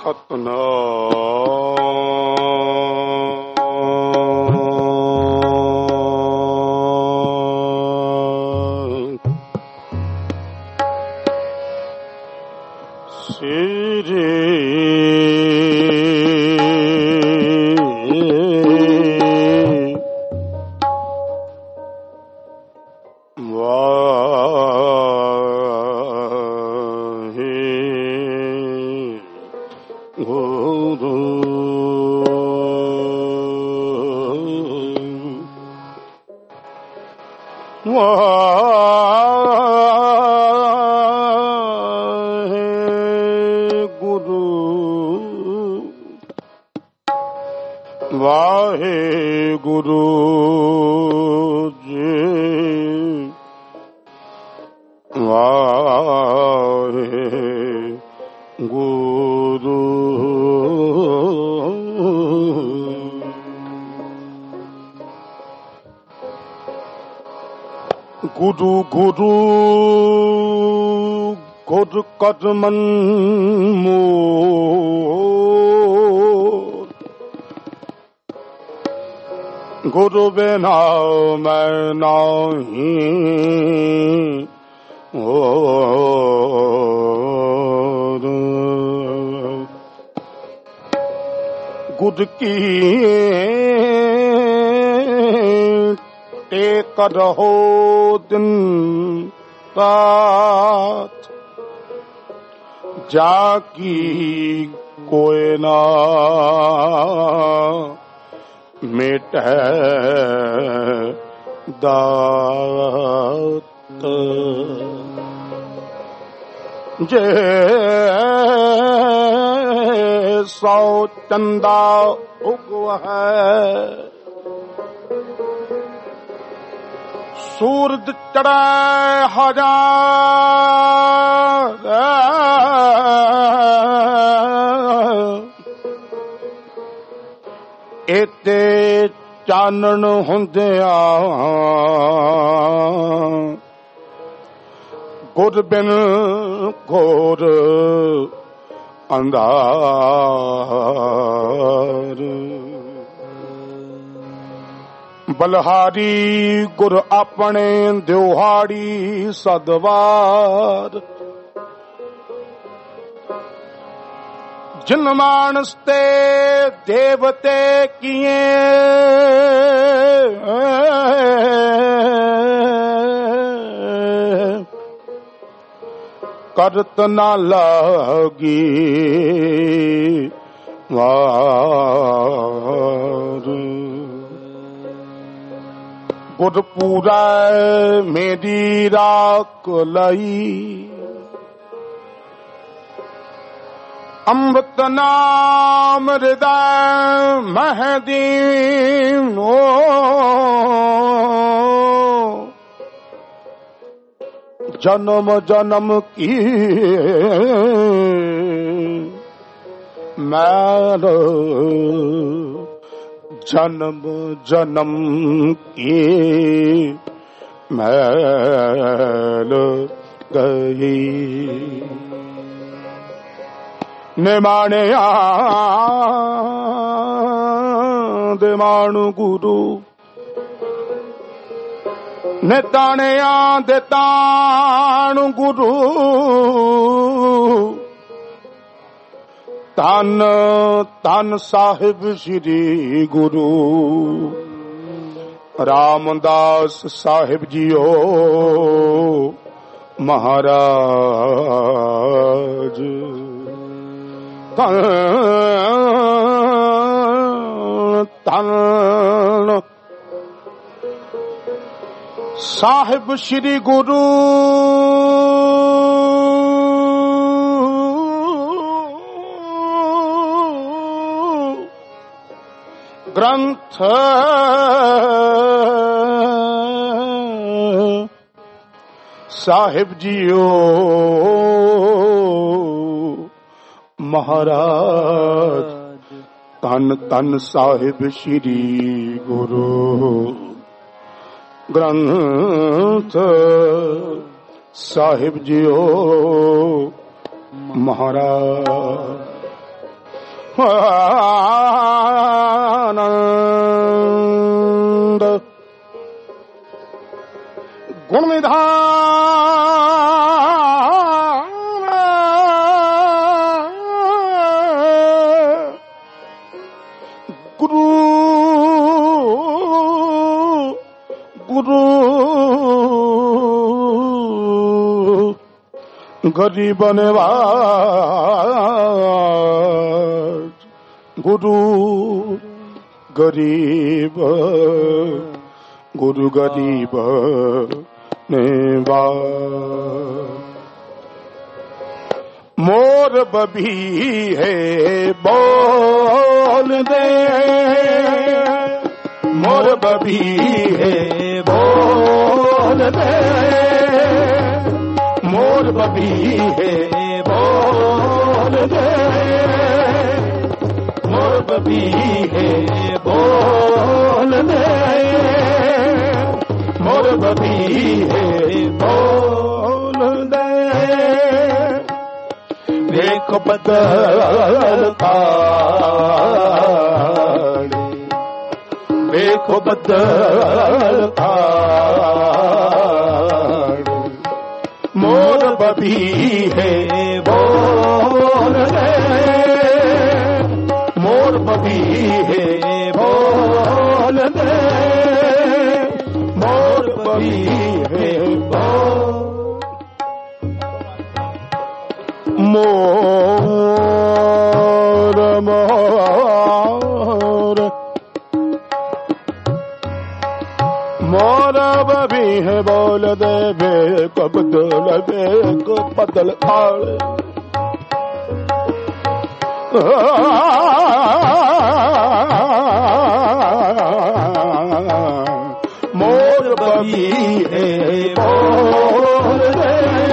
ਸਤਿਨਾਮ। ਸ੍ਰੀ ਵਾਹਿਗੁਰੂ ਜੀ, ਵਾਹਿਗੁਰੂ। ਗੁਰੂ ਗੁਰੂ ਗੁਰ ਕਦਮਨ ਮੋਰ, ਗੁਰੂ ਬਿਨਾ ਮੈਂ ਨਾਹੀ ਹੋਰ। ਗੁਰ ਕੀ ਟੇਕ ਰਹੋ ਦਿਨ ਰਾਤ, ਜਾ ਕੀ ਕੋਇ ਨਾ ਮਿਟੈ ਦਾਤ। ਜੇ ਸੌ ਚੰਦਾ ਉਗਵੈ, ਸੂਰਜ ਚੜ੍ਹੈ ਹਜ਼ਾਰ, ਏਤੇ ਚਾਨਣ ਹੁੰਦਿਆਂ ਗੁਰ ਬਿਨ ਘੋਰ ਅੰਧਾਰ। ਬਲਹਾਰੀ ਗੁਰ ਆਪਣੇ ਦਿਹਾੜੀ ਸਦਵਾਰ, ਜਿਨ ਮਾਨਸ ਤੇ ਦੇਵਤੇ ਕੀਏ, ਕਰਤ ਨਾ ਲਾਗੀ ਵਾਰ। ਗੁਰ ਪੂਰਾ ਮੇਰੀ ਰਾਖ ਲਈ, ਅੰਮ੍ਰਿਤ ਨਾਮ ਹਿਰਦੈ ਮਹਿ ਦੀਨੋ, ਜਨਮ ਜਨਮ ਕੀ ਮੈਲ, ਜਨਮ ਜਨਮ ਕੀ ਮੈਲ ਗਈ। ਨਿਮਾਣਿਆ ਦੇ ਮਾਣੂ ਗੁਰੂ, ਨਿਤਾਣਿਆ ਦੇ ਤਾਣੂ ਗੁਰੂ। ਧੰਨ ਧੰਨ ਸਾਹਿਬ ਸ੍ਰੀ ਗੁਰੂ ਰਾਮਦਾਸ ਸਾਹਿਬ ਜੀਓ ਮਹਾਰਾਜ। ਧੰਨ ਧੰਨ ਸਾਹਿਬ ਸ੍ਰੀ ਗੁਰੂ ਗ੍ਰੰਥ ਸਾਹਿਬ ਜੀਓ ਮਹਾਰਾਜ। ਧੰਨ ਧੰਨ ਸਾਹਿਬ ਸ੍ਰੀ ਗੁਰੂ ਗ੍ਰੰਥ ਸਾਹਿਬ ਜੀਓ ਮਹਾਰਾਜ। आनंद गुण निधान गुरु गुरु गरीब नवाज गुरु गरीब गुरु गरीब नवाज मोर बबी है बोल दे मोर बबी है बोल दे मोर बबी है बोल दे मोर बबी है बोल दे मोर बबी है बोल दे देख बदलता देखो बदलता मोर बबी है बोल दे मोर बबी है बोल दे मोर बबी है मोर मोर मोर बबी है बोल दे बेको बदल बेको बदल आले मोर बबी है बोल दे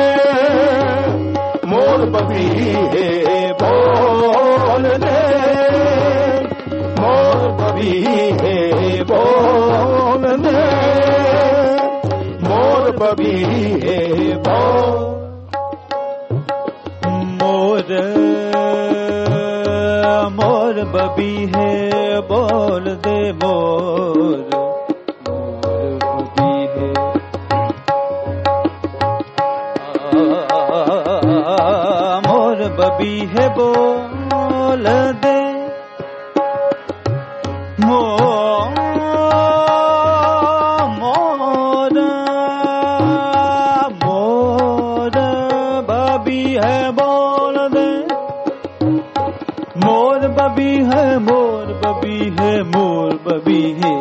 मोर बबी है बोल दे मोर बबी है बोल दे मोर बबी है मोर मोर बबी है बोल दे मोर बबी है मोर बबी है बोल दे मोर मोर मोर बबी है बोल दे मोर बबी है मोर बबी है मोर बबी है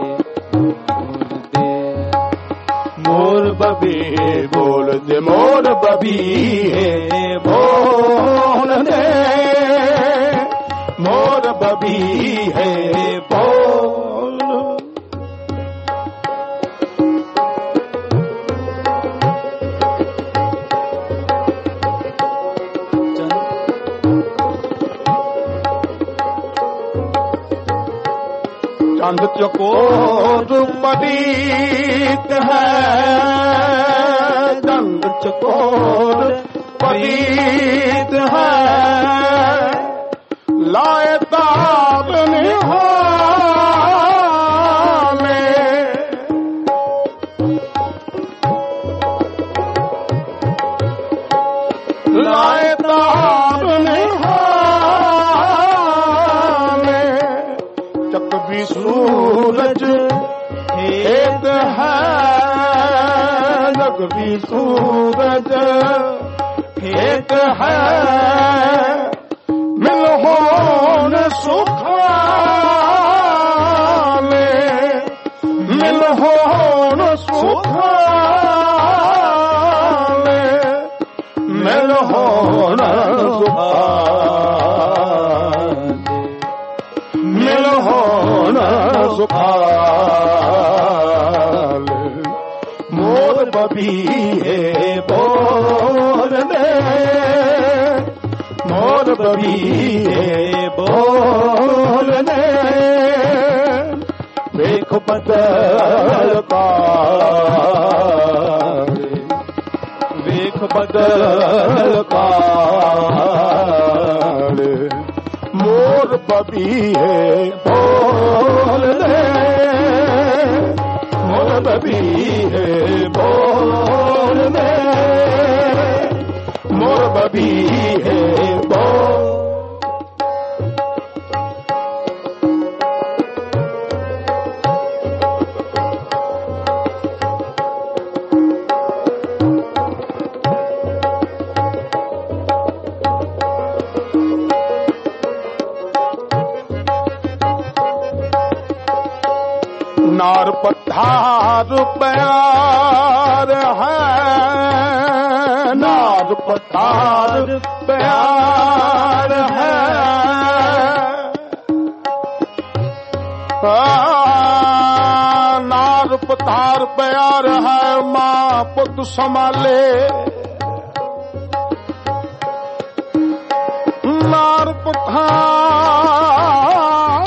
मोर बबी है बोल दे मोर बबी है बोल दे मोर बबी है बोल चांद चकोर पतित है चांद चकोर पतित है लाए ताब निहाले लाए ताब निहाले चक भी सूरज एक है जग भी सूरज एक है मिल हो न सुखाले मिल हो न सुखाले मिल हो न सुखाले मिल हो न सुखाले मोर बबी है बोल दे मोर बबी है बोल दे देखो बदल पारे देखो बदल पारे मोर बबीहे बोल दे, मोर बबीहे बोल दे, मोर बबीहे बोल। नार पठार प्यार है, नार पठार प्यार है, नार पठार प्यार है, माँ पुत संभाले, नार पठार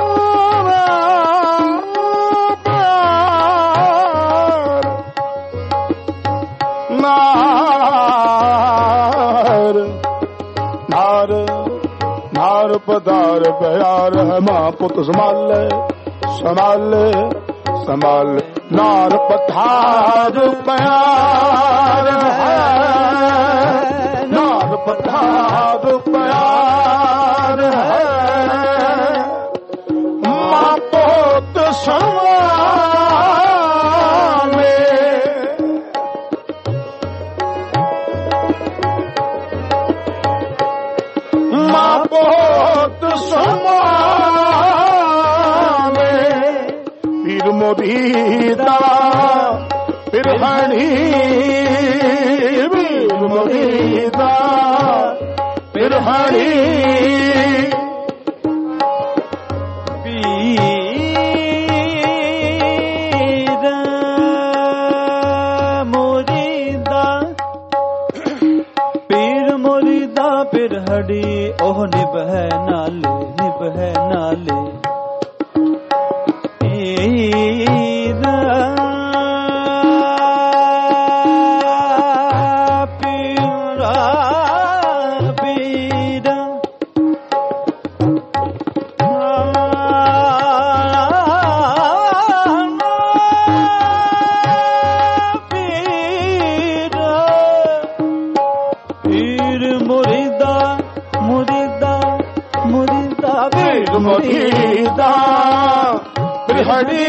नार पधार प्यार है, माँ पुत संभाले संभाले संभाले, नार पधार प्यार है, नार पधार प्यार है, माँ पुत संभाले, माँ पुत संभाले, पीर मुरीदा फिर हणी, पीर मुरीदा फिर हणी, हड़ी ओह निभह नाले, निभह नाले, पीरा पीरा पीरा, पीर मुरीदा मुरीदा मुरीदा, पीर मुरीदा फिर हड़ी,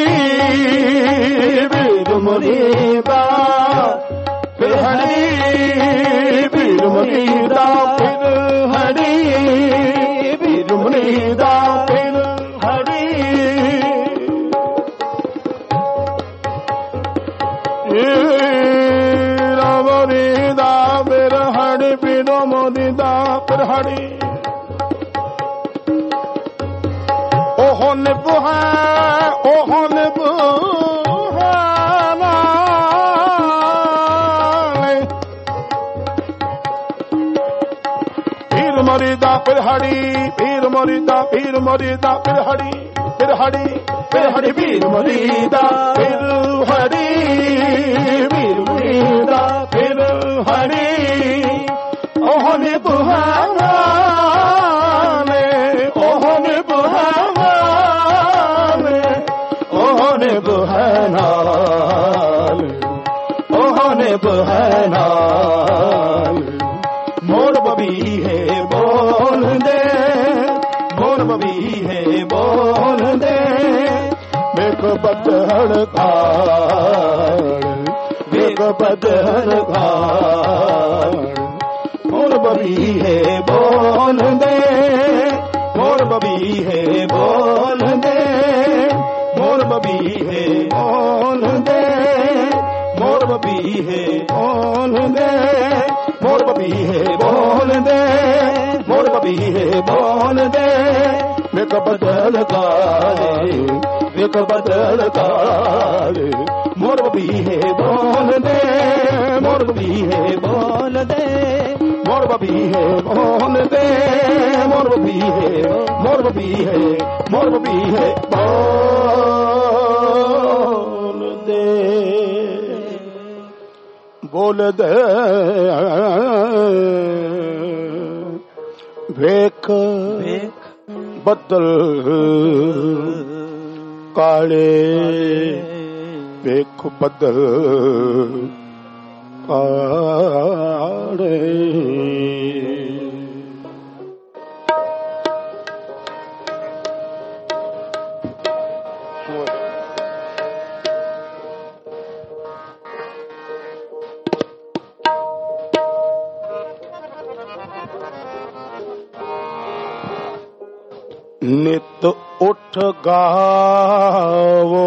पीर मुरीदा फिर हड़ी, पीर मुरीदा फिर हड़ी, पीर मुरीदा फिर हड़ी, मुरीदा फिर हड़ी, पीर मुरीदा फिर हड़ी, ओह निभ है, ओह निभ है नाले, पीर मुरीदा फिर हड़ी, पीर मुरीदा फिर मुरीदा फिर हड़ी, फिर हड़ी फिर हड़ी, पीर मुरीदा फिर हड़ी, पीर मुरीदा फिर हड़ी, ओह निभ है नाले, ओह निभ है नाले, ओह निभ है नाले, ओह निभ है नाले, मोर बबीहे बोल दे, मोर बबीहे बोल दे, बेक बदहड़ खाड़, बेक बदहड़ खाड़, मोर बबीहे बोल दे, मोर बबीहे बोल दे, मोर बबीहे बोल दे, मोर बबीहे बोल दे, मोर बबीहे बोल दे, मोर बबीहे बोल दे, बेक बदल काले, बेक बदल काले, मोर बबीहे बोल दे, मोर बबीहे बोल दे, मोर बबीहे बोल दे, मोर बबीहे, मोर बबीहे, मोर बबीहे बोल दे, बोल दे, वेख ਬੱਦਲ ਕਾਲੇ ਵੇਖ ਬੱਦਲ ਕਾਲੇ ਨਿਤ ਉੱਠ ਗਾਵੋ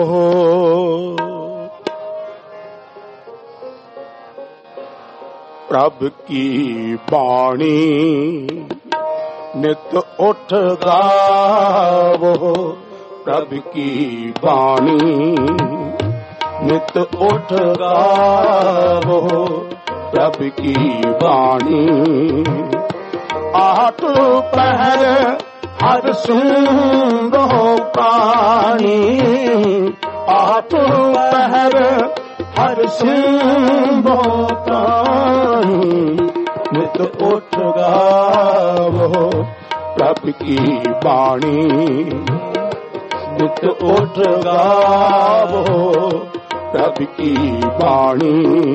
ਪ੍ਰਭ ਕੀ ਬਾਣੀ ਨਿਤ ਉੱਠ ਗਾਵੋ ਪ੍ਰਭ ਕੀ ਬਾਣੀ ਨਿਤ ਉੱਠ ਗਾਵੋ ਪ੍ਰਭ ਕੀ ਬਾਣੀ ਆਠ ਪਹਿਰ ਹਰ ਸੁਣੋ ਪਾਣੀ ਆਠ ਪਹਿਰ ਹਰ ਸੁਣੋ ਪਾਣੀ ਨਿਤ ਉੱਠ ਗਾਵੋ ਪ੍ਰਭ ਕੀ ਬਾਣੀ ਨਿਤ ਉੱਠ ਗਾਵੋ ਪ੍ਰਭ ਕੀ ਬਾਣੀ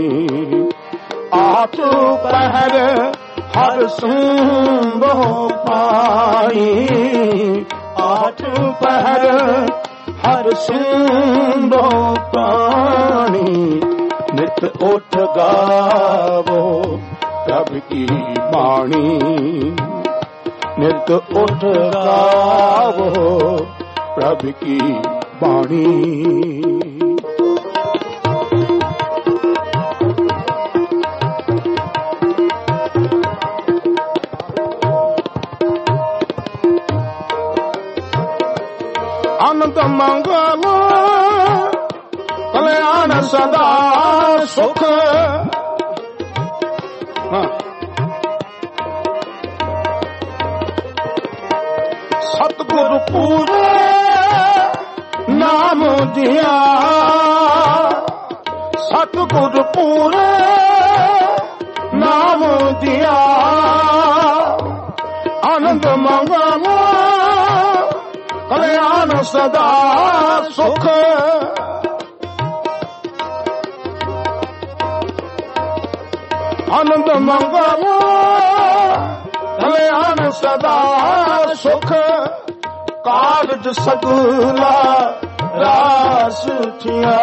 ਆਠ ਪਹਿਰ ਹਰ ਸੁਣੋ ਪਾਣੀ ਆਠ ਪਹਿਰ ਹਰ ਸੁਣੋ ਪਾਣੀ ਨਿਤ ਉੱਠ ਗਾਵੋ ਪ੍ਰਭ ਕੀ ਬਾਣੀ ਨਿਤ ਉੱਠ ਗਾਵੋ ਪ੍ਰਭ ਕੀ ਬਾਣੀ ਆਨੰਦ ਮੰਗਲ ਕਲਿਆਣ ਸਦਾ ਸੁਖ ਸਤਿਗੁਰ ਪੂਰੇ ਨਾਮ ਦਿਆ ਸਤਿਗੁਰ ਪੂਰੇ ਨਾਮ ਦਿਆ ਆਨੰਦ ਮੰਗਲ ਕਲਿਆਣ ਸਦਾ ਸੁਖ ਆਨੰਦ ਮੰਗਲ ਕਲਿਆਣ ਸਦਾ ਸੁਖ ਕਾਰਜ ਸਗਲਾ ਰਾਸ ਥਿਆ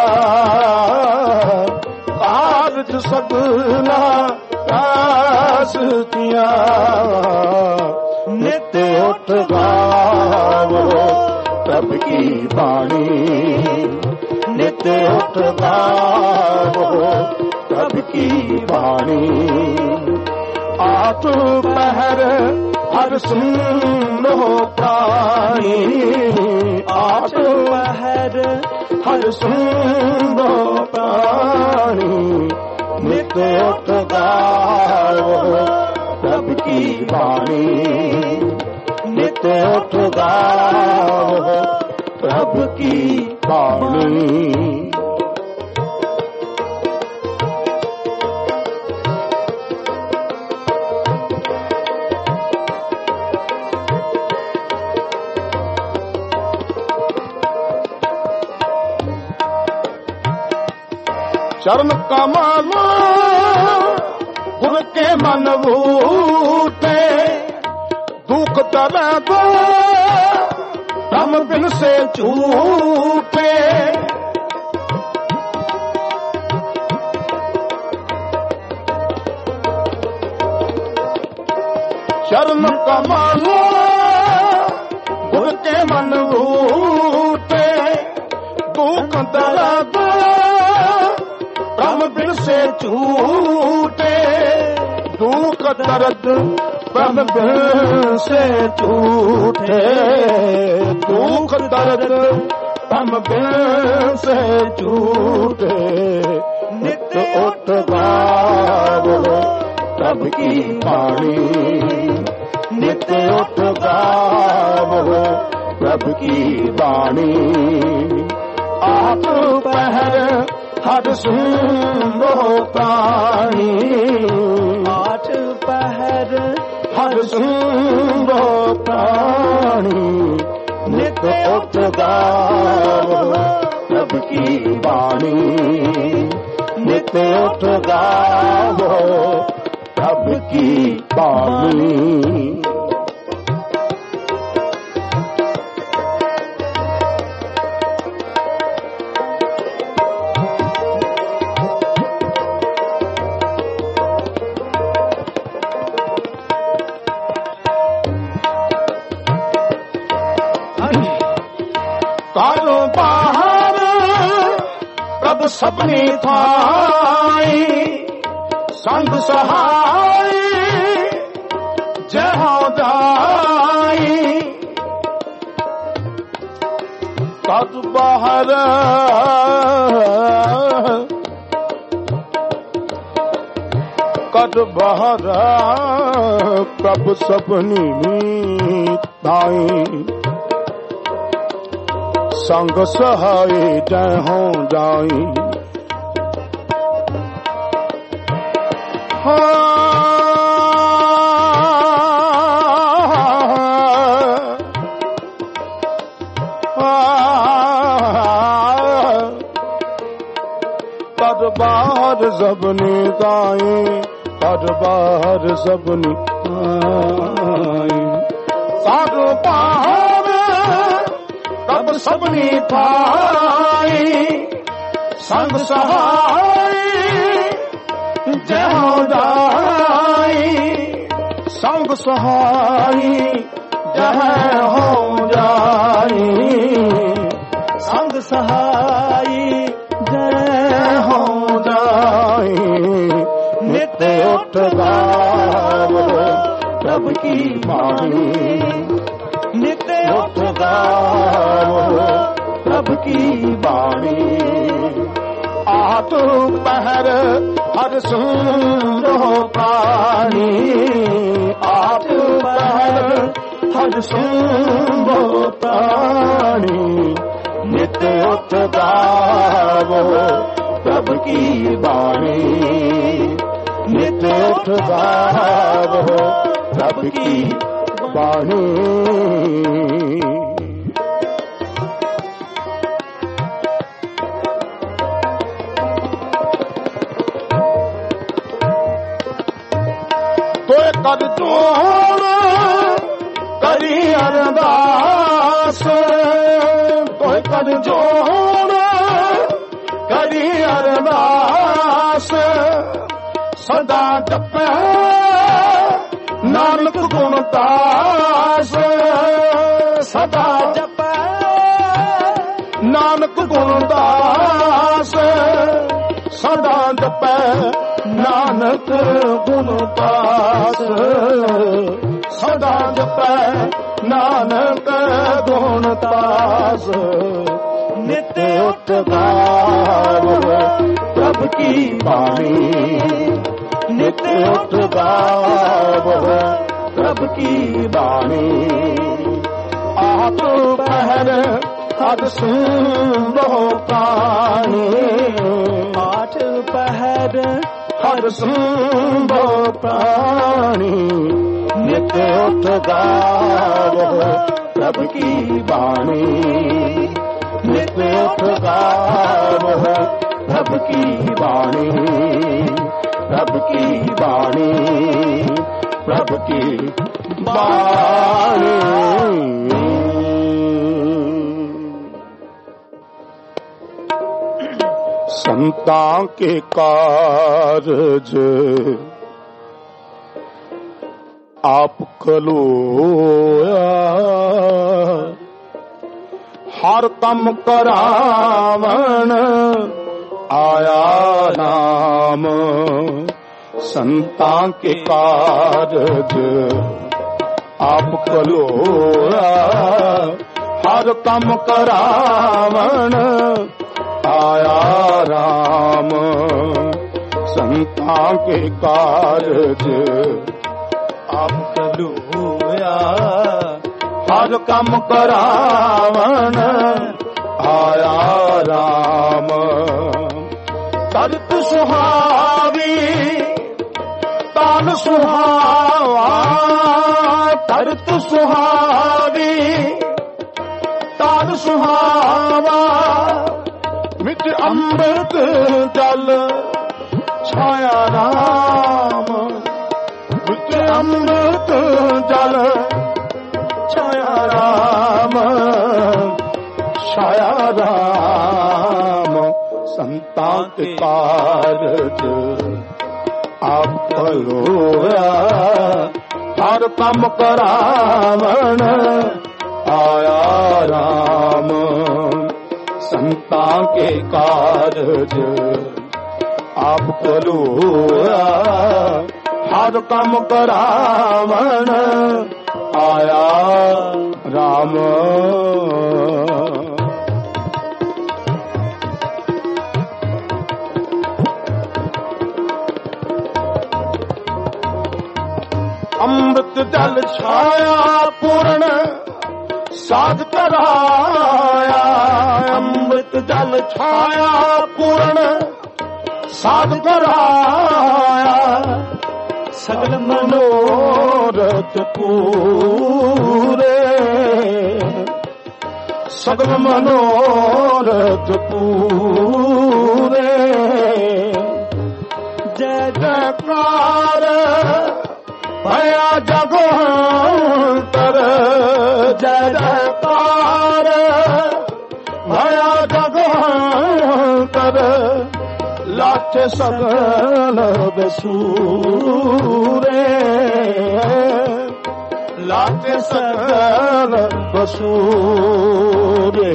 ਕਾਰਜ ਸਗਲਾ ਰਾਸ ਥਿਆ ਨਿਤ ਉੱਠ ਗਾਵੋ ਪ੍ਰਭ ਕੀ ਬਾਣੀ ਨਿਤ ਉੱਠ ਗਾਵੋ ਪ੍ਰਭ ਕੀ ਬਾਣੀ ਆਠ ਪਹਿਰ ਹਰ ਸੁਣੋ ਪ੍ਰਾਣੀ ਆਠ ਪਹਿਰ ਹਰ ਸੁਣੋ ਪ੍ਰਾਣੀ ਨਿਤ ਉੱਠ ਗਾਵੋ ਪ੍ਰਭ ਕੀ ਬਾਣੀ ਨਿਤ ਉੱਠ ਗਾਵੋ ਪ੍ਰਭ ਕੀ ਬਾਣੀ चरण कमल गुर के मन बूटे दुख तले दो तम बिन से झूठे चरण कमल गुर के मन बूटे दुख तले दो तम बिन से झूठे दुख दर्द तम बिन से झूठे दुख दर्द तम बिन से झूठे नित उठ गावो प्रभ की बाणी नित उठ गावो प्रभ की बाणी आप पहर हर सुनो प्राणी आठ पहर हर सुनो प्राणी उठ गावो प्रभु की वाणी, नित्य उठ गावो प्रभु की वाणी। करो बाहर प्रभु सबनी थाई, संग सहाय जय हो जाई। कद बाहर कद बाहर प्रभु सबनी थाई, संग सहाय जय हो जाई। पद बाहर सबनी ताई, पद बाहर सबनी ताई, पद बाहर तब सबनी थाई, संग सहाय जय हो जाई। संग सहाय जय हो जाई, संग सहाय जय हो जाई। नित्य उठ गावो प्रभु की वाणी, नित्य उठ गावो प्रभु की वाणी। आहत पहर हर सुनो प्राणी, आहत पहर हर सुनो प्राणी। नित्य उठ गावो प्रभु की वाणी, नित्य उठ गावो प्रभु की वाणी। तोय कर जोड़ करी अरदास, तोय कर जोड़ करी अरदास। सदा जपे नानक गुण दास, सदा जपे नानक गुण दास। सदा जपे नानक गुण दास, सदा जपे नानक गुण दास। नित्य उठ गावो प्रभु की वाणी, नित्य उठ गावो प्रभु की वाणी। आहत पहर हर सुनो प्राणी, आठ पहर हर सुनो प्राणी। नित्य उठ गावो प्रभु की वाणी, नित्य उठ गावो प्रभु की वाणी। प्रभु की वाणी, प्रभु की वाणी। संतां के कारज आप खलोया, हर कम करावण आया नाम। संतां के कारज आप खलोया, हर कम करावण आया राम। संतां के कारज आप खलोया, हर कम करावण आया राम। तरत सुहावी तान सुहावा, तरत सुहावी तान ਤਾਲ ਸੁਹਾਵਾ ਵਿੱਚ ਅੰਮ੍ਰਿਤ ਜਲ ਛਾਇਆ ਰਾਮ ਵਿੱਚ ਅੰਮ੍ਰਿਤ ਜਲ ਛਾਇਆ ਰਾਮ ਛਾਇਆ ਰਾਮ ਸੰਤਾਂ ਕੇ ਕਾਰਜ ਆਪ ਲੋਇਆ ਹਰ ਕੰਮ ਕਰਾਵਣ ਆਇਆ ਰਾਮ ਸੰਤਾਂ ਕੇ ਕਾਰਜ ਆਪ ਲੋਇਆ ਹਰ ਕੰਮ ਕਰਾਵਣ ਆਇਆ ਰਾਮ ਅੰਮ੍ਰਿਤ ਜਲ ਛਾਇਆ ਪੂਰਨ ਸਾਧ ਕਰਾਇਆ ਅੰਮ੍ਰਿਤ ਜਲ ਛਾਇਆ ਪੂਰਨ ਸਾਧ ਕਰਾਇਆ ਸਗਲ ਮਨੋਰਥ ਪੂਰੇ ਸਗਲ ਮਨੋਰਥ ਪੂਰੇ ਜੈ ਜੈਕਾਰ ਭਇਆ ਜਗਵੰਤਰ ਜੈ ਜੈਕਾਰ ਭਇਆ ਜਗਵੰਤਰ ਲਾਚੇ ਸਗਲ ਬਸੂਰੇ ਲਾਚੇ ਸਗਲ ਬਸੂਰੇ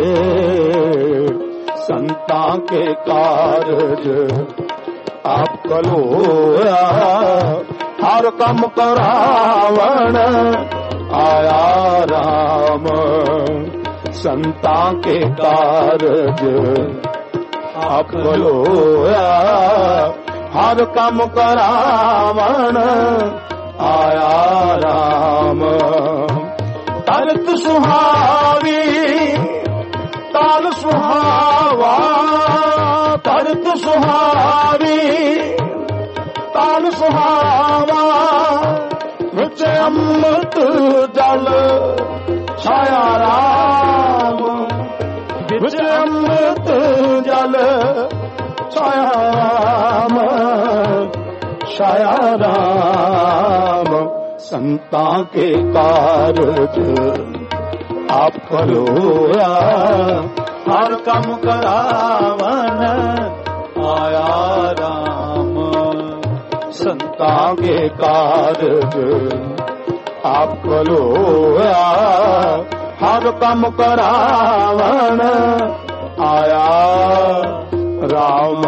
ਸੰਤਾਂ ਕੇ ਕਾਰਜ ਆਪ ਕਲੋਇਆ ਹਰ ਕੰਮ ਕਰਾਵਣ ਆਇਆ ਰਾਮ ਸੰਤਾਂ ਕੇ ਕਾਰਜ ਆਪ ਲੋਇਆ ਹਰ ਕੰਮ ਕਰਾਵਣ ਆਇਆ ਰਾਮ ਤਰਤ ਸੁਹਾਵੀ ਤਾਲ ਸੁਹਾਵਾ ਤਰਤ ਸੁਹਾਵੀ ਤਾਲ ਸੁਹਾਵਾ ਵਿੱਚ ਅੰਮ੍ਰਿਤ ਜਲ ਛਾਇਆ ਰਾਮ ਵਿੱਚ ਅੰਮ੍ਰਿਤ ਜਲ ਛਾਇਆ ਰਾਮ ਛਾਇਆ ਰਾਮ ਸੰਤਾਂ ਕੇ ਕਾਰਜ ਆਪ ਲੋਇਆ ਹਰ ਕੰਮ ਕਰਾਵਨ ਆਇਆ ਰਾਮ ਸੰਤਾਂ ਕੇ ਕਾਰਜ ਆਪ ਲੋਇਆ ਹਰ ਕੰਮ ਕਰਾਵਣ ਆਇਆ ਰਾਮ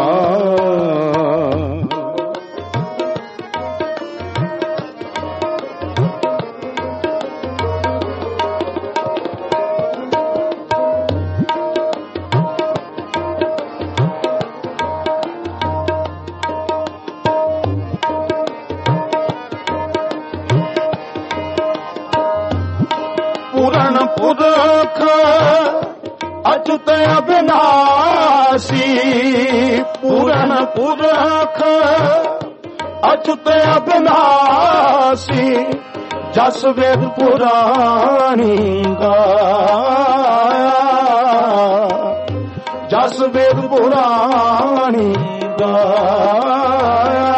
ਪੁਰਖ ਅਚੁਤ ਅਬਿਨਾਸੀ ਪੂਰਨ ਪੁਰਖ ਅਚੁਤ ਅਬਿਨਾਸੀ ਜਸ ਵੇਦ ਪੁਰਾਣੀ ਗਾਇਆ ਜਸ ਵੇਦ ਪੁਰਾਣੀ ਗਾਇਆ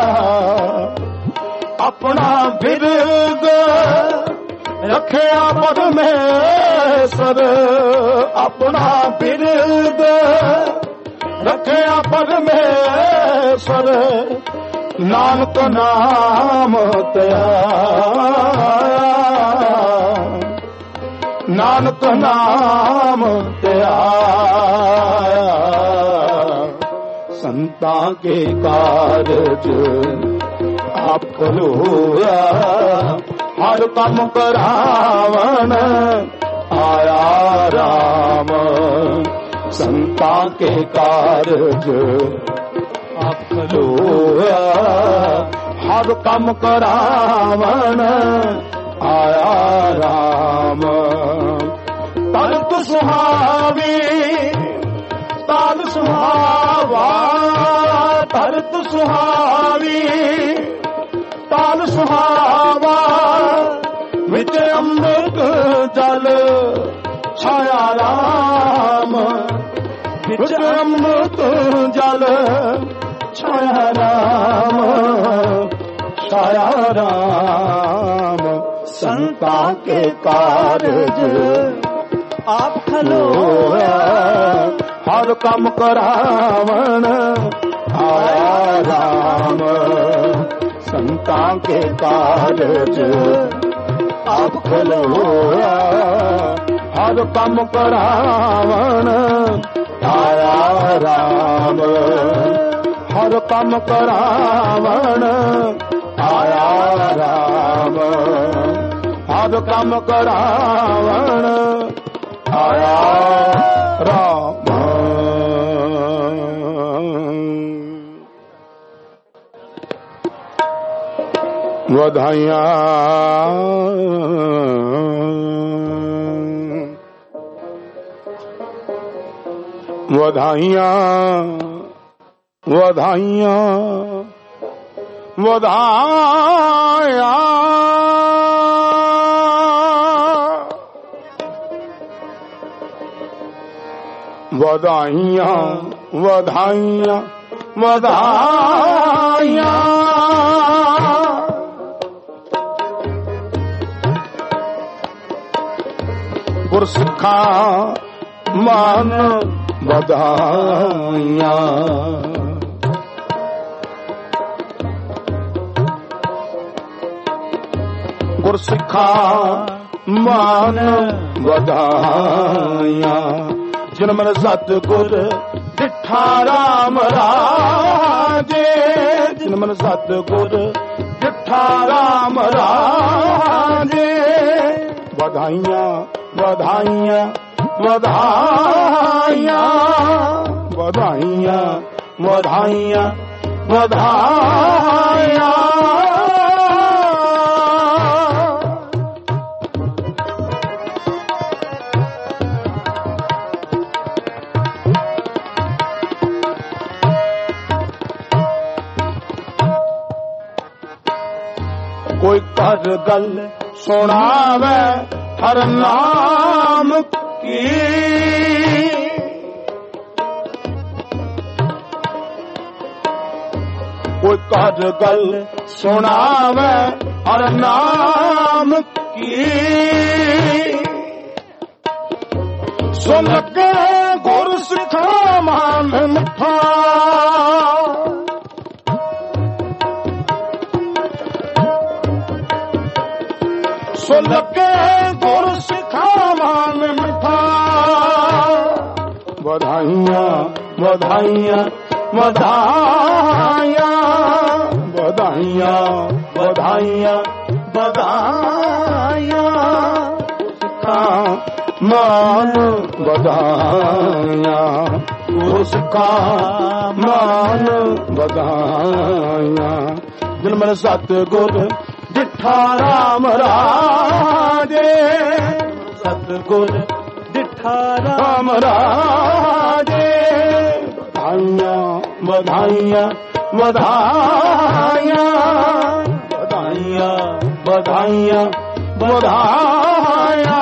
ਆਪਣਾ ਬਿਰਦ ਰੱਖਿਆ ਪਰਮੇਸ਼ਰ ਆਪਣਾ ਬਿਰਦ ਰੱਖਿਆ ਪਰਮੇਸ਼ਰ ਨਾਨਕ ਨਾਮ ਧਿਆਇਆ ਨਾਨਕ ਨਾਮ ਧਿਆਇਆ ਸੰਤਾਂ ਕੇ ਕਾਰਜ ਆਪ ਲੋਇਆ ਹਰ ਕੰਮ ਕਰਾਵਣ ਆਇਆ ਰਾਮ ਸੰਤਾਂ ਕੇ ਕਾਰਜ ਆਪ ਲੋਇਆ ਹਰ ਕੰਮ ਕਰਾਵਣ ਆਇਆ ਰਾਮ ਤਰਤ ਸੁਹਾਵੀ ਤਾਲ ਸੁਹਾਵਾ ਤਰਤ ਸੁਹਾਵੀ ਤਾਲ ਸੁਹਾਵਾ ਵਿੱਚ ਅੰਮ੍ਰਿਤ ਜਲ ਛਾਇਆ ਰਾਮ ਵਿੱਚ ਅੰਮ੍ਰਿਤ ਜਲ ਛਾਇਆ ਰਾਮ ਛਾਇਆ ਰਾਮ ਸੰਤਾਂ ਕੇ ਕਾਰਜ ਆਪ ਖਲੋਇਆ ਹਰ ਕੰਮ ਕਰਾਵਣ ਆਇਆ ਰਾਮ ਸੰਤਾਂ ਕੇ ਕਾਰਜ ਆਪ ਖਲੋਇਆ ਹਰ ਕੰਮ ਕਰਾਵਣ ਆਇਆ ਰਾਮ ਹਰ ਕੰਮ ਕਰਾਵਣ ਆਇਆ ਰਾਮ ਹਰ ਕੰਮ ਕਰਾਵਣ ਆਇਆ ਰਾਮ ਵਧਾਈਆਂ ਵਧਾਈਆਂ ਵਧਾਈਆਂ ਵਧਾਈਆਂ ਵਧਾਈਆਂ ਵਧਾਈਆਂ ਵਧਾਈਆਂ ਗੁਰਸਿੱਖਾਂ ਮਨ ਵਧਾਈਆਂ ਗੁਰਸਿੱਖਾਂ ਮਨ ਵਧਾਈਆਂ ਜਿਨ ਮਨ ਸਤਿਗੁਰ ਡਿਠਾ ਰਾਮ ਰਾਜੇ ਜਿਨ ਮਨ ਸਤਿਗੁਰ ਡਿਠਾ ਰਾਮ ਰਾਜੇ ਵਧਾਈਆਂ ਵਧਾਈਆਂ ਵਧਾਈਆਂ ਵਧਾਈਆਂ ਵਧਾਈਆਂ ਵਧਾਈਆਂ ਕੋਈ ਕਰ ਗੱਲ ਸੁਣਾਵੇ ਹਰ ਨਾਮ ਕੀ ਕੋਈ ਕਰ ਗੱਲ ਸੁਣਾਵੇ ਹਰ ਨਾਮ ਕੀ ਸੁਣ ਕੇ ਗੁਰ ਸਿੱਖਾਂ ਮਨ ਮਿੱਠਾ ਸੋ ਲੱਗੇ ਗੁਰ ਸਿੱਖਾਂ ਮਨ ਮਿੱਠਾ ਵਧਾਈਆਂ ਵਧਾਈਆਂ ਵਧਾਈਆਂ ਵਧਾਈਆਂ ਵਧਾਈਆਂ ਵਧਾਈਆਂ ਸਿੱਖਾਂ ਮਨ ਵਧਾਈਆਂ ਗੁਰ ਸਿੱਖਾਂ ਮਨ ਵਧਾਈਆਂ ਜਿਨ ਮਨ ਸਤਿਗੁਰ ਡਿਠਾ ਰਾਮ ਰਾਜੇ ਸਤਿਗੁਰ ਡਿਠਾ ਰਾਮ ਰਾਜੇ ਵਧਾਈਆਂ ਵਧਾਈਆਂ ਵਧਾਈਆਂ ਵਧਾਈਆਂ ਵਧਾਈਆਂ ਵਧਾਈਆਂ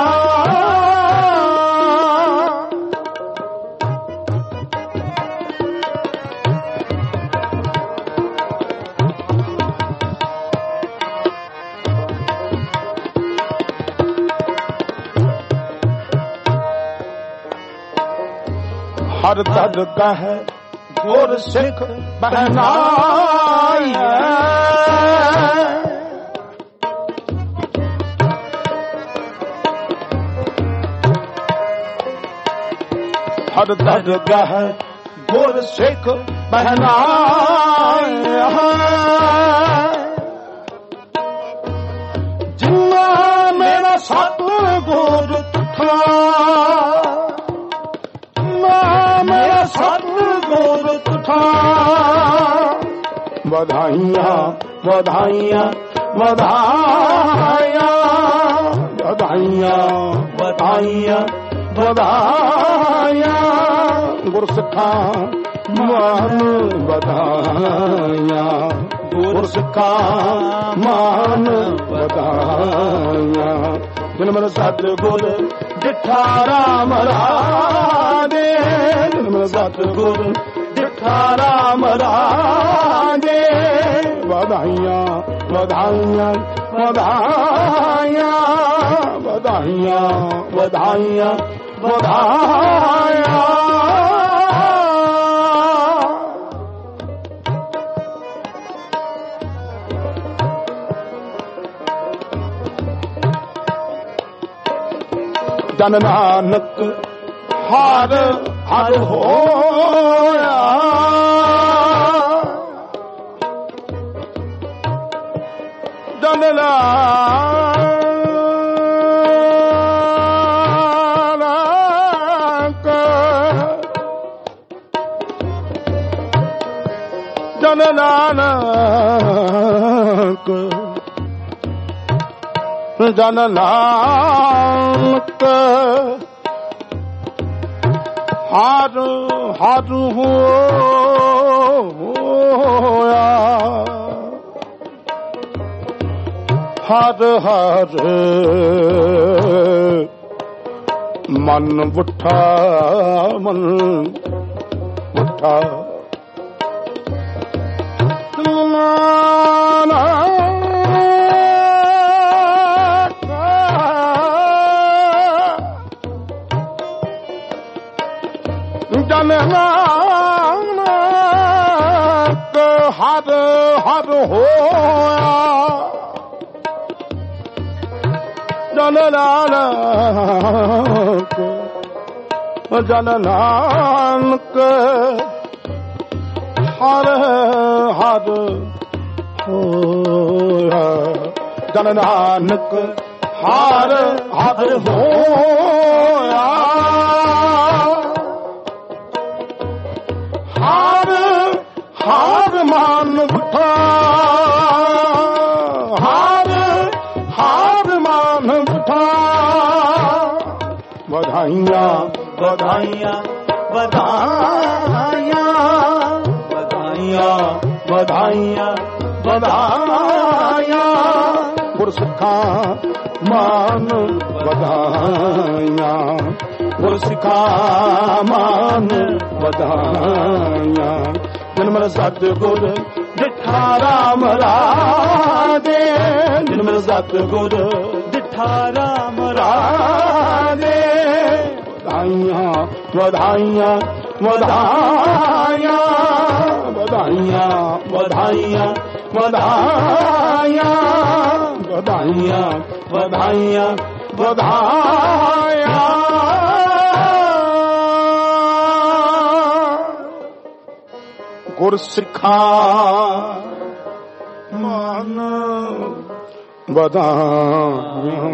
ਹਰ ਦਰ ਕਹੈ ਗੁਰ ਸਿੱਖ ਬਹਿਨਾਈ ਹਰ ਦਰ ਕਹੈ ਗੁਰ ਸਿੱਖ ਬਹਿਨਾਈ ਜਿੰਨਾ ਮੇਰਾ ਸਤਿਗੁਰ ਤੁਠਾ ਸਤਿਗੁਰ ਤੁਠਾ ਵਧਾਈਆਂ ਵਧਾਈਆਂ ਵਧਾਈਆਂ ਵਧਾਈਆਂ ਵਧਾਈਆਂ ਵਧਾਈਆਂ ਗੁਰਸਿੱਖਾਂ ਮਨ ਵਧਾਈਆਂ ਗੁਰਸਿੱਖਾਂ ਮਨ ਵਧਾਈਆਂ ਜਿਨ ਮਨ ਸਤਿਗੁਰ ਡਿਠਾ ਰਾਮ ਰਾਜੇ ਨਿਰਮਲ ਸਤਿਗੁਰ ਡਿਠਾ ਰਾਮ ਰਾਜੇ ਵਧਾਈਆਂ ਵਧਾਈਆਂ ਵਧਾਈਆਂ ਵਧਾਈਆਂ ਵਧਾਈਆਂ ਵਧਾਈਆਂ ਜਨ ਨਾਨਕ ਹਰ ਹਰ ਹੋਇਆ ਜਨ ਨਾਨਕ ਜਨ ਨਾਨਕ ਜਨ ਨਾਨਕ ਹਰ ਹਰ ਹੋਇਆ ਹਰ ਹਰ ਮਨ ਬੁੱਠਾ ਮਨ ਬੁੱਠਾ ਜਨ ਨਾਨਕ ਹਰ ਹਰ ਹੋਇਆ ਜਨ ਨਾਨਕ ਜਨ ਨਾਨਕ ਹਰ ਹਰ ਹੋਇਆ ਜਨ ਨਾਨਕ ਹਰ ਹਰ ਹੋਇਆ ਹਰ ਹਰ ਮਨ ਬੁੱਠਾ ਹਰ ਹਰ ਮਨ ਬੁੱਠਾ ਵਧਾਈਆਂ ਵਧਾਈਆਂ ਵਧਾਈਆਂ ਵਧਾਈਆਂ ਵਧਾਈਆਂ ਵਧਾਈਆਂ ਗੁਰਸਿੱਖਾਂ ਮਾਨ ਵਧਾਈਆਂ ਗੁਰਸਿੱਖਾਂ ਮਾਨ ਵਧਾਈਆਂ ਨਿਰਮਲ ਸਤਿਗੁਰ ਡਿਠਾ ਰਾਮ ਰਾਜੇ ਨਿਰਮਲ ਸਤਿਗੁਰ ਡਿਠਾ ਰਾਮ ਰਾਜੇ ਵਧਾਈਆਂ ਵਧਾਈਆਂ ਵਧਾਈਆਂ ਵਧਾਈਆਂ ਵਧਾਈਆਂ ਵਧਾਈਆਂ ਵਧਾਈਆਂ ਵਧਾਈਆਂ ਵਧਾਈਆਂ ਗੁਰਸਿੱਖਾਂ ਮਨ ਵਧਾਈਆਂ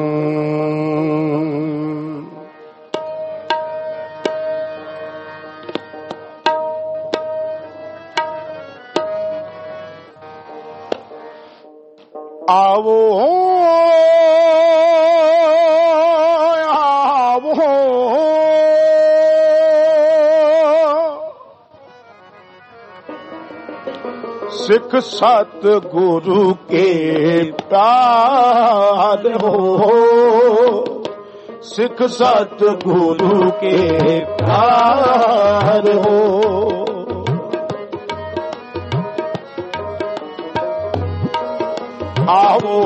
ਆਵੋ ਆਵੋ ਸਿੱਖ ਸਤ ਗੁਰੂ ਕੇ ਪਿਆਰ ਹੋ ਸਿੱਖ ਸਤ ਗੁਰੂ ਕੇ ਪਿਆਰ ਹੋ ਆਵੋ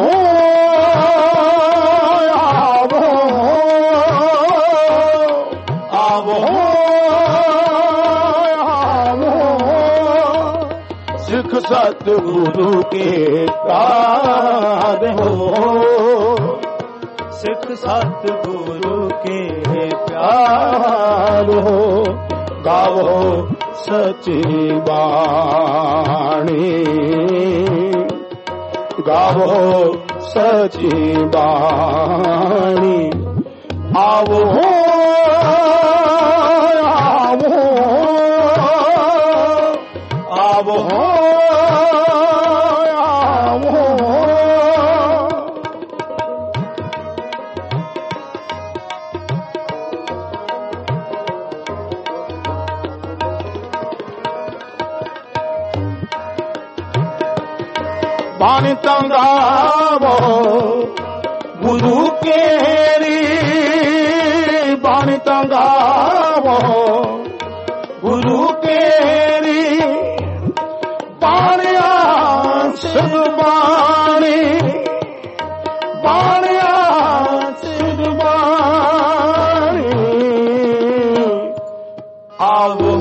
ਆਵੋ ਆਵੋ ਆਵੋ ਸਿੱਖ ਸਤ ਗੁਰੂ ਕੇ ਪਿਆਰ ਹੋ ਸਿੱਖ ਸਤ ਗੁਰੂ ਕੇ ਪਿਆਰ ਹੋ ਗਾਵੋ ਸੱਚੀ ਬਾਣੀ ਗਾਵੋ ਸੱਚੀ ਬਾਣੀ ਆਵੋ ਆਵੋ ਆਵੋ ਆਵੋ ਬਾਣੀ ਤਾਂ ਗਾਵੋ गुरु केरी बाणी तंगावो गुरु केरी बाणिया सिद्ध बाणी बाणिया सिद्ध बाणी आवो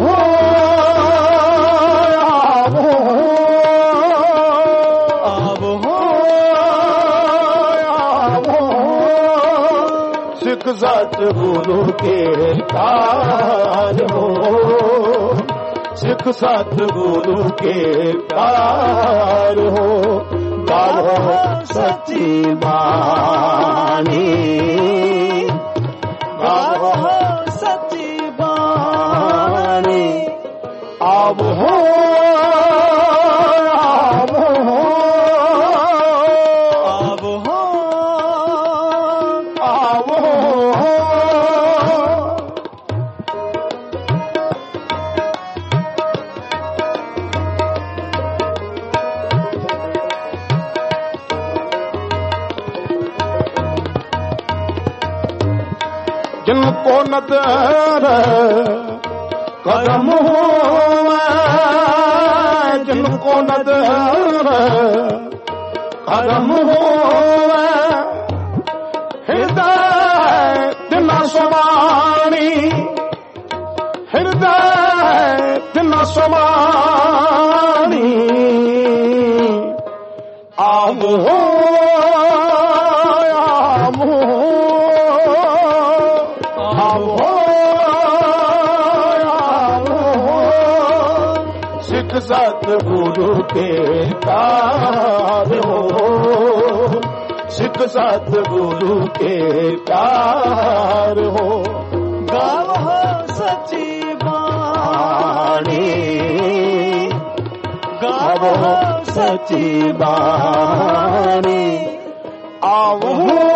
सतगुरु के प्यार हो सिख सतगुरु के प्यार हो गावो सच्ची बाणी गावो सच्ची बाणी आवो जिनको नजर कदम हुआ जिनको नजर कदम हुआ हृदय दिन समानी हृदय दिन समानी आवो सतगुरु के प्यार हो सिख सतगुरु के प्यार हो गावो सच्ची बाणी गावो सच्ची बाणी आवो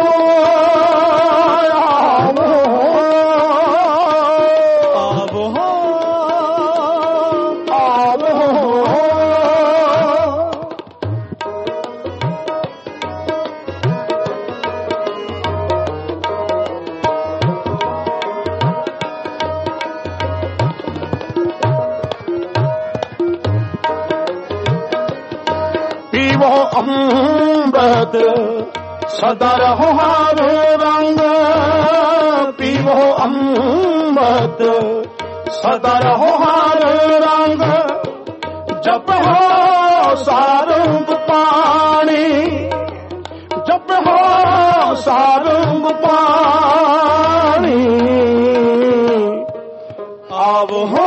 अमृत सदा रहो हर रंग पीवो अमृत सदा रहो हर रंग जप हो सारंग पानी जप हो सारंग पानी आवो हो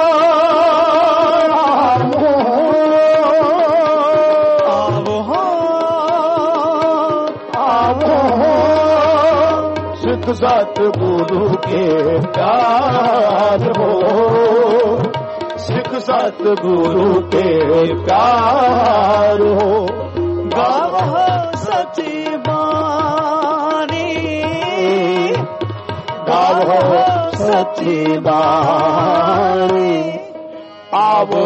सतगुरु के प्यार हो सिख सतगुरु के प्यार हो गावो सच्ची बाणी गावो सच्ची बाणी आवो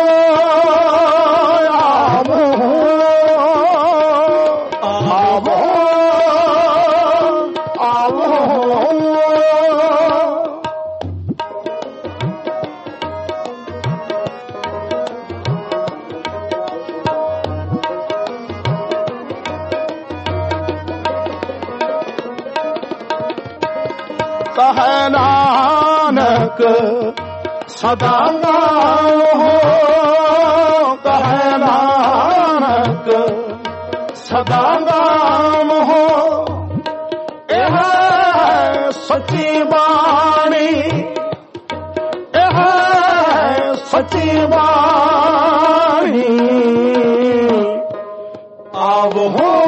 कहे नानक सदा हो कहे नानक सदा हो यह सच्ची बाणी यह सच्ची बाणी आवो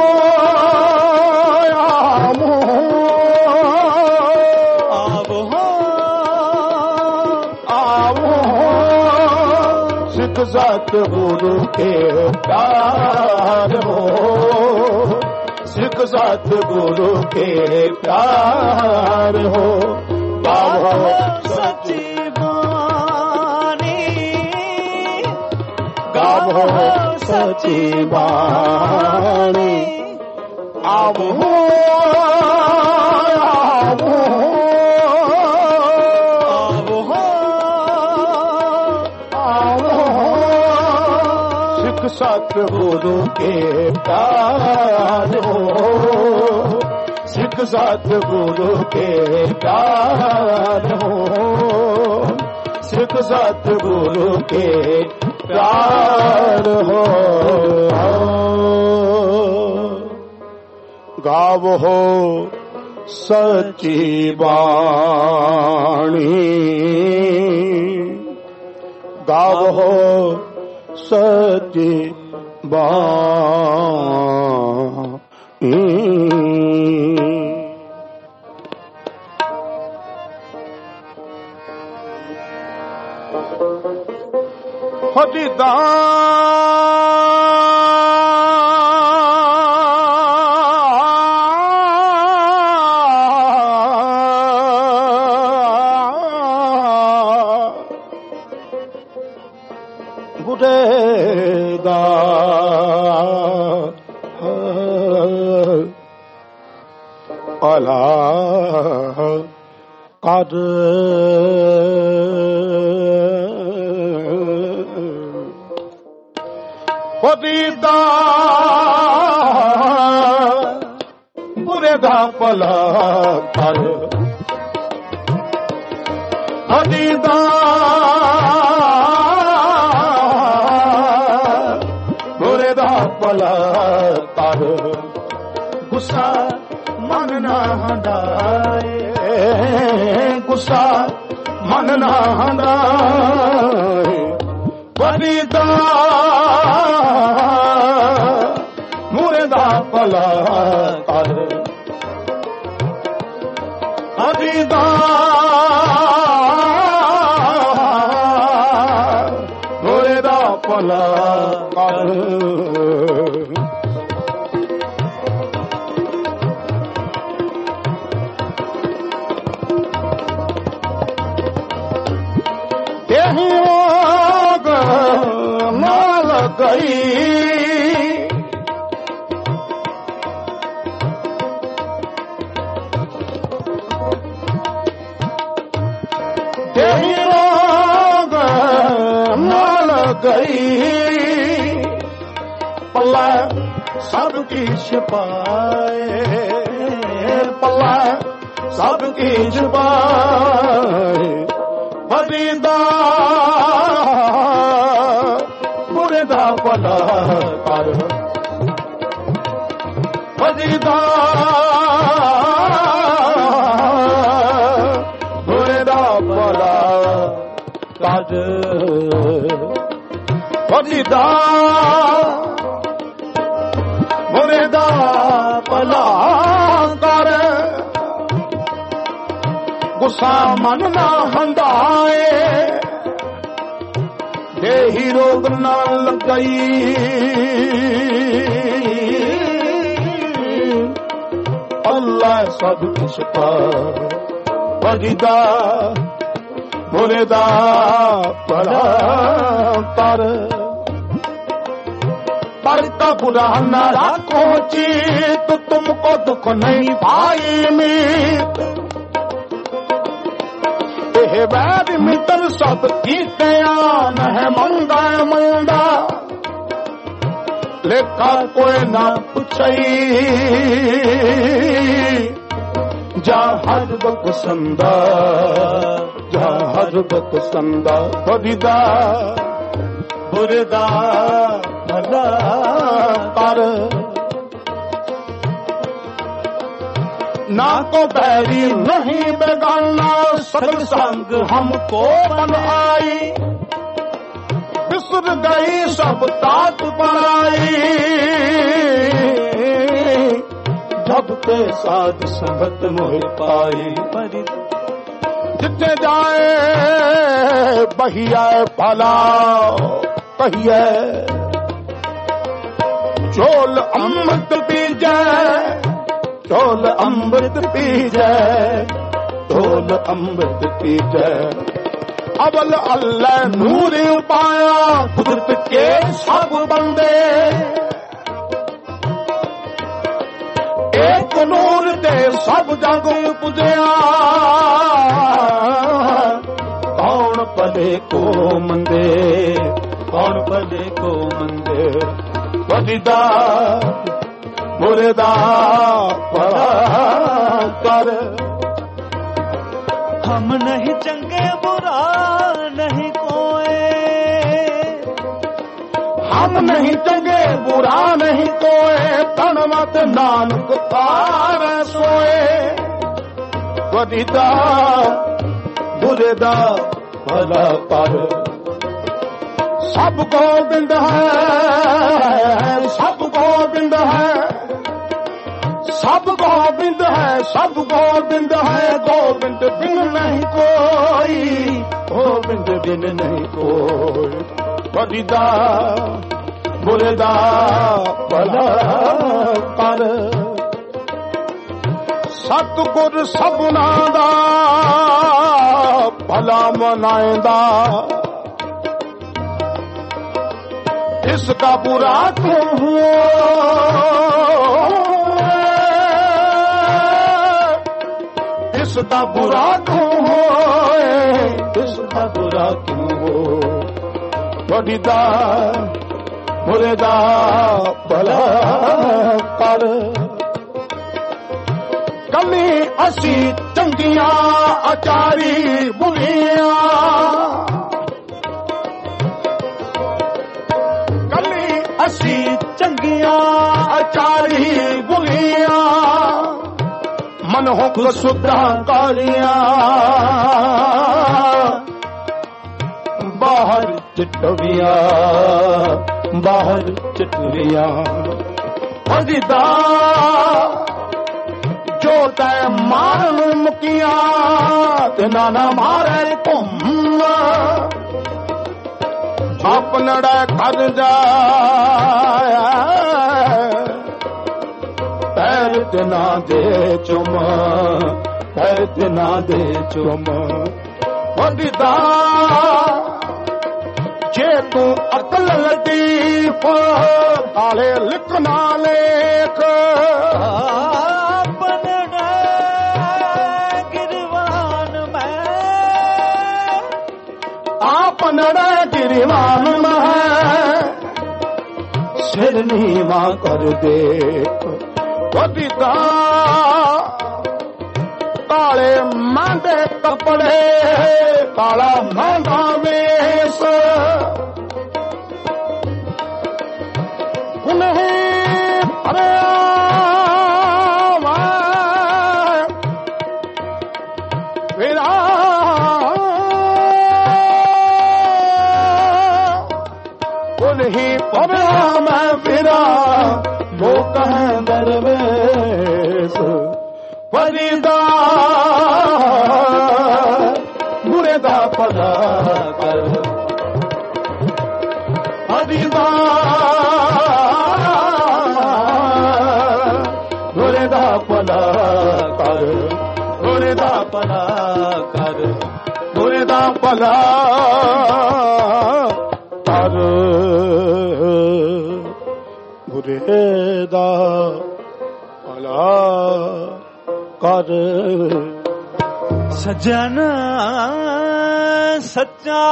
सतगुरु के प्यार हो सिख सतगुरु के प्यार हो गावो सच्ची बाणी गावो सच्ची बाणी आवो सिख सतगुरु के प्यार हो, सिख सतगुरु के प्यार हो, सिख सतगुरु के प्यार हो। गावो हो सच्ची बाणी, गावो हो सच्ची बाणी। बुरेदा अला कद फरीदा बुरेदा पला कर फरीदा बुरेदा पला कर गुस्सा मन ना हंडाए, गुस्सा मन ना हंडाए। फरीदा मुर्दा भला कर फरीदा मुर्दा भला कर। गई तेरी रोग माल गई, पल्ला सबकी छुपाए, पल्ला सबकी छुपाए। फरीदा मुर्दा भला कर फरीदा मुर्दा भला कर फरीदा मुर्दा भला कर। गुस्सा मन ना हंडाए, देही रोग ना लगई। अल्लाह सब कुछ पर फरीदा मुर्दा भला कर। पर का बुरा न रखो चीत, तुमको दुख नहीं भाई मीत। वैद मित्र सब कीते आन है मंदा मंदा, लेखा कोई ना पुछई। जा हर बक संदा, जा हर बक संदा। फरीदा मुर्दा भला कर। ना को बैरी नहीं बेगाना, सत्संग संग हमको बनाई। बिसर गई सब तात बनाई, जब के साथ संगत मोह पाई। जितने जाए बहिया भला कहिए, चोल अमृत पी जाए, चोल अमृत पी जाए, चोल अमृत पी जाए। अवल अल्लाह नूर पाया, कुदरत के सब बंदे सब जग पुजया कौन भले को मंदे कौन भले को मंदे वजीदा बुरे दा भला कर हम नहीं चंगे बुरा नहीं कोई हम नहीं चंगे बुरा नहीं कोई तन मत नानक तार सोए वजीदा बुरे दा भला कर सब गोबिंद है सब गोबिंद है सब गोबिंद है सब गोबिंद है गोविंद बिन नहीं कोई गोविंद बिन नहीं कोई वजीदा बुरेदा भला कर सतगुर सबना दा भला मनाएंदा इसका बुरा क्यों हुआ इसका बुरा क्यों हो इसका बुरा क्यों हो वजीदा बुरेदा भला कर कमी असी चंगिया आचारी बुरिया कमी असी चंगिया आचारी बुरिया मन हो सुधा कालिया बाहर चिटविया बाहर चिटविया वजीदा जो तय मारन मुकिया ते नाना मारे तुम अपनड़ा कर जाया पैर ना दे चुम पैर ना दे चुम वजीदा जे तू अकल लतीफ आले लिखना लेख बनना गिरवान में आपनड़ा गिरवान में सिर नीवा कर देख वजीदा काले मांदे कपड़े काला मांदा वेश अरे मेरा उन्हीं पड़ा मैं फिरा वो कहें दरवेश वजीदा बुरेदा भला कर वजीदा बुरेदा भला कर बुरेदा भला कर बुरेदा भला कर बुरेदा भला कर सजन सच्चा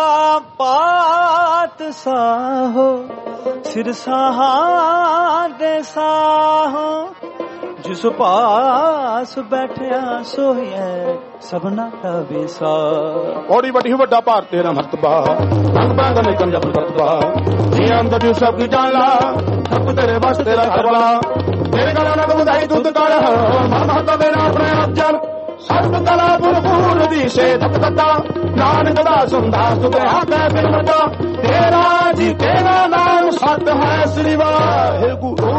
पात साहो सिर सहारे साहो जिस पास बैठिया सोहिया सबना का बेसा बड़ी बड़ी वड्डा भार तेरा मर्तबा रंग बांग ने कंजा मर्तबा जी अंदर जो सब जाला सब तेरे बस तेरा करबला तेरे गला ना बधाई दूध कर महता मेरा अपने आप जान सर्व कला भरपूर दी से दत्ता नानक दा सुंदा सुते हाथ बिन मटा तेरा जी तेरा नाम सत है श्री वाहिगुरु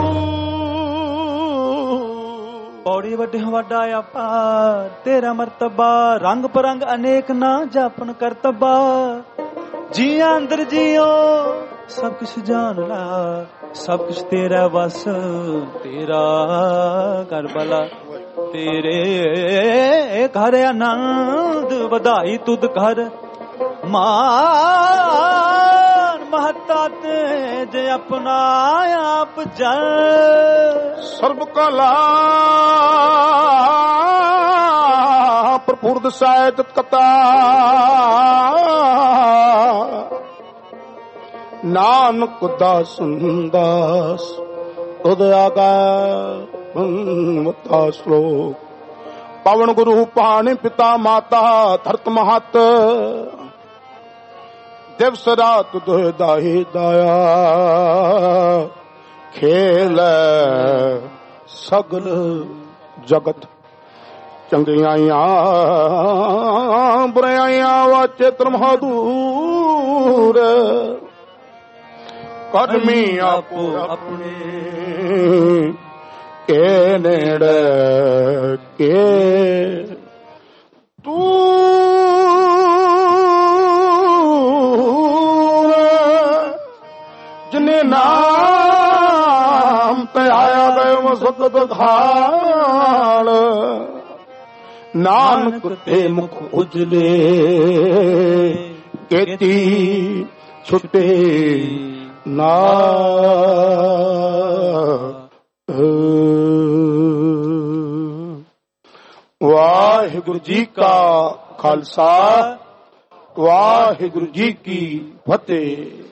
पौड़ी वड्डे वड्डा अपार तेरा मर्तबा रंग परंग अनेक ना जापन करतबा जिया अंदर जियो सब कुछ जान ला सब कुछ तेरा बस तेरा करबला तेरे घर आनंद बधाई तुद कर मान महता तेज अपना आप जल सर्व कला प्रफुर्द साहित कथा नानक दास दास तुद आगा मता श्लोक पवन गुरु पाणी पिता माता धरत महत दिवस रात दुह दाही दाया खेल सगल जगत चंगियाइयां बुराइयां वाचे त्रमहदूर कदमी आपो अपने के नेड़े के तू जिन्हें नाम पे आया गए वो सतत घाल नानक ते मुख उजले केती छुटे ना वाहिगुरु जी का खालसा वाहिगुरु जी की फतेह।